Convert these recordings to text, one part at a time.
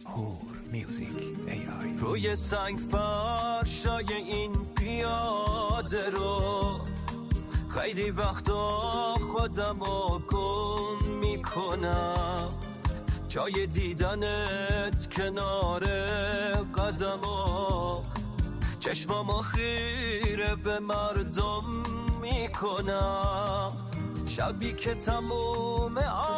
هور میوزیک AI. روی سنگ فرشای این پیاده رو خیلی وقتا خودمو گم میکنم، جای دیدنت کنار قدمو چشمامو خیره به مردم میکنم. شبی که تموم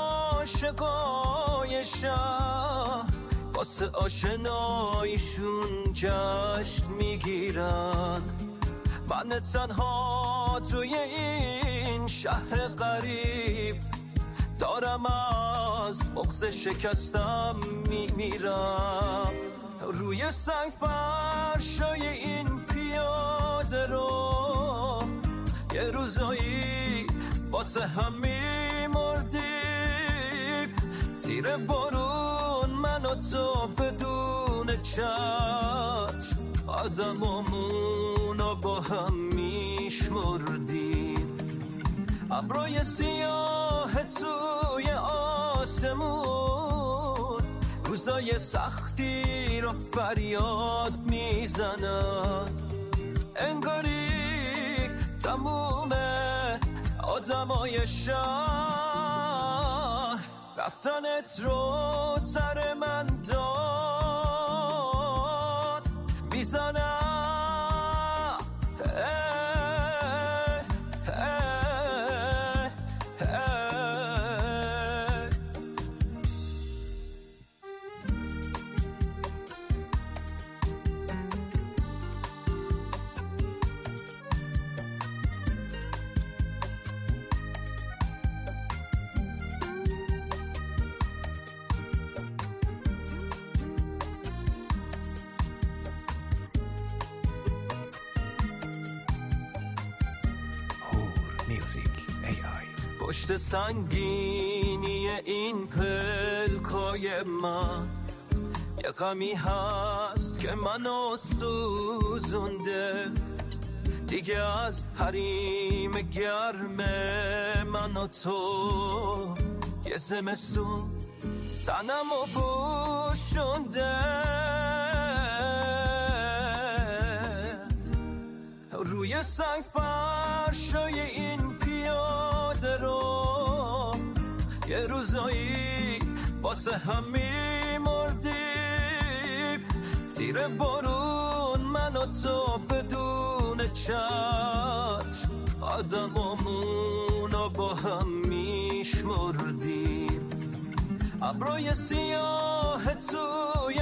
عاشقای شهر واسه آشنایشون جشن میگیرن، من تنها توی این شهر غریب دارم از بغض شکستم میمیرم. روی سنگ فرشای این پیاده رو یه روزایی واسه هم میمردیم، زیر بارون من و تو بدون چتر قدمامونو با هم میشمردیم. ابرای سیاه توی آسمون روزای سختی رو فریاد میزنن، انگاری تموم آدمای شهر رفتنت رو سر من داد میزنم. پشت سنگینی این پلکای من یه غمی هست که منو سوزونده، دیگه از حریم گرم من و تو یه زمستون تنمو پوشونده. روی سنگ فرشای این پیاده رو یه روزایی واسه هم میمردیم، زیر بارون من و تو بدون چتر قدمامونو با هم میشمردیم. ابرای سیاه توی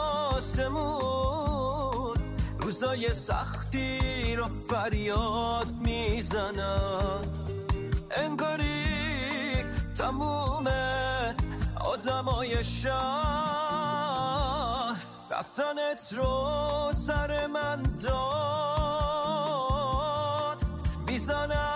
آسمون روزای سختی رو فریاد میزنن، انگاری تموم آدمای شهر رفتنت رو سر من داد میزنن.